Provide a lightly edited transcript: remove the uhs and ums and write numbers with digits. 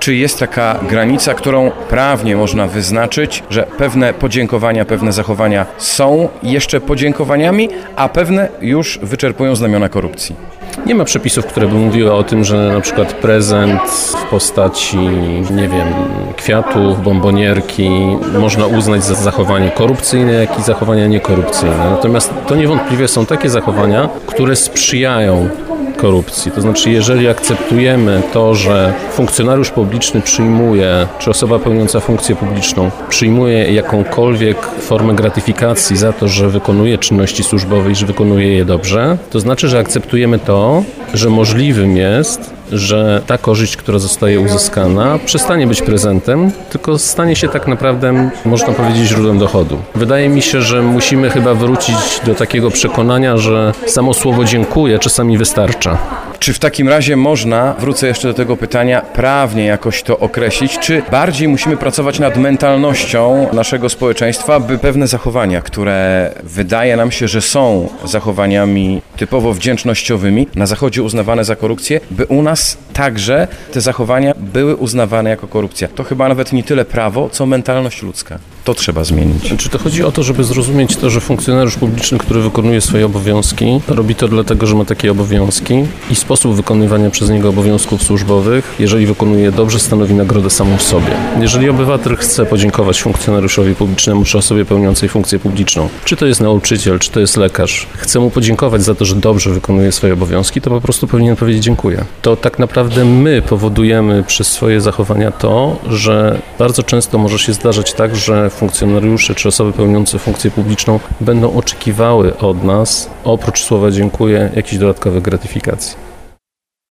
czy jest taka granica, którą prawnie można wyznaczyć, że pewne podziękowania, pewne zachowania są jeszcze podziękowaniami, a pewne już wyczerpują znamiona korupcji? Nie ma przepisów, które by mówiły o tym, że na przykład prezent w postaci, nie wiem, kwiatów, bombonierki można uznać za zachowanie korupcyjne, jak i zachowania niekorupcyjne. Natomiast to niewątpliwie są takie zachowania, które sprzyjają korupcji. To znaczy, jeżeli akceptujemy to, że funkcjonariusz publiczny przyjmuje, czy osoba pełniąca funkcję publiczną przyjmuje jakąkolwiek formę gratyfikacji za to, że wykonuje czynności służbowe i że wykonuje je dobrze, to znaczy, że akceptujemy to, że możliwym jest, że ta korzyść, która zostaje uzyskana, przestanie być prezentem, tylko stanie się tak naprawdę, można powiedzieć, źródłem dochodu. Wydaje mi się, że musimy chyba wrócić do takiego przekonania, że samo słowo dziękuję czasami wystarcza. Czy w takim razie można, wrócę jeszcze do tego pytania, prawnie jakoś to określić, czy bardziej musimy pracować nad mentalnością naszego społeczeństwa, by pewne zachowania, które wydaje nam się, że są zachowaniami typowo wdzięcznościowymi, na Zachodzie uznawane za korupcję, by u nas także te zachowania były uznawane jako korupcja. To chyba nawet nie tyle prawo, co mentalność ludzka. To trzeba zmienić. Czy to chodzi o to, żeby zrozumieć to, że funkcjonariusz publiczny, który wykonuje swoje obowiązki, robi to dlatego, że ma takie obowiązki i sposób wykonywania przez niego obowiązków służbowych, jeżeli wykonuje je dobrze, stanowi nagrodę samą w sobie. Jeżeli obywatel chce podziękować funkcjonariuszowi publicznemu czy osobie pełniącej funkcję publiczną, czy to jest nauczyciel, czy to jest lekarz, chce mu podziękować za to, że dobrze wykonuje swoje obowiązki, to po prostu powinien powiedzieć dziękuję. To tak naprawdę my powodujemy przez swoje zachowania to, że bardzo często może się zdarzać tak, że funkcjonariusze czy osoby pełniące funkcję publiczną będą oczekiwały od nas, oprócz słowa dziękuję, jakichś dodatkowych gratyfikacji.